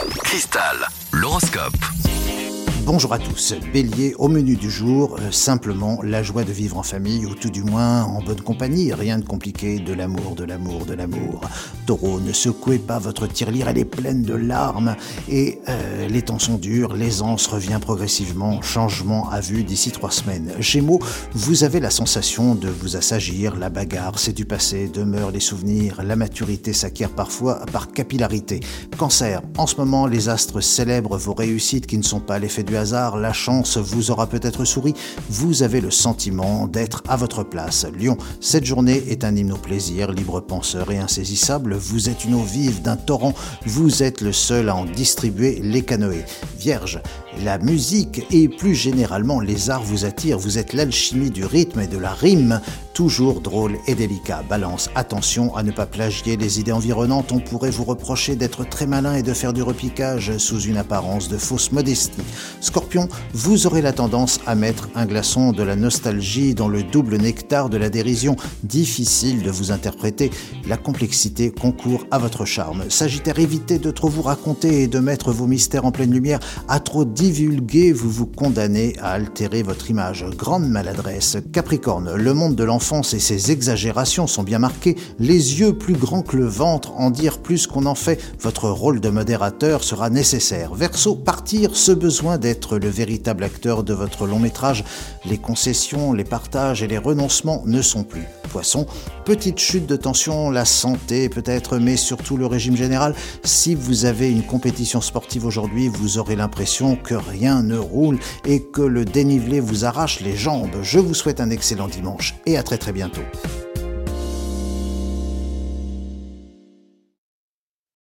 Cristal, l'horoscope. Bonjour à tous, Bélier, au menu du jour, simplement la joie de vivre en famille ou tout du moins en bonne compagnie, rien de compliqué, de l'amour. Taureau, ne secouez pas votre tirelire, elle est pleine de larmes et les temps sont durs, l'aisance revient progressivement, changement à vue d'ici 3 semaines. Gémeaux, vous avez la sensation de vous assagir, la bagarre c'est du passé, demeurent les souvenirs, la maturité s'acquiert parfois par capillarité. Cancer, en ce moment les astres célèbrent vos réussites qui ne sont pas l'effet du hasard, la chance vous aura peut-être souri, vous avez le sentiment d'être à votre place. Lion, cette journée est un hymne au plaisir, libre penseur et insaisissable, vous êtes une eau vive d'un torrent, vous êtes le seul à en distribuer les canoës. Vierge, la musique et plus généralement les arts vous attirent, vous êtes l'alchimie du rythme et de la rime, toujours drôle et délicat. Balance, attention à ne pas plagier les idées environnantes, on pourrait vous reprocher d'être très malin et de faire du repiquage sous une apparence de fausse modestie. Scorpion, vous aurez la tendance à mettre un glaçon de la nostalgie dans le double nectar de la dérision. Difficile de vous interpréter, la complexité concourt à votre charme. Sagittaire, évitez de trop vous raconter et de mettre vos mystères en pleine lumière. À trop divulguer, vous vous condamnez à altérer votre image. Grande maladresse. Capricorne, le monde de l'enfance et ses exagérations sont bien marqués. Les yeux plus grands que le ventre, en dire plus qu'on en fait. Votre rôle de modérateur sera nécessaire. Verseau, partir, ce besoin d'être le véritable acteur de votre long métrage. Les concessions, les partages et les renoncements ne sont plus. Poisson, petite chute de tension, la santé peut-être, mais surtout le régime général. Si vous avez une compétition sportive aujourd'hui, vous aurez l'impression que rien ne roule et que le dénivelé vous arrache les jambes. Je vous souhaite un excellent dimanche et à très bientôt.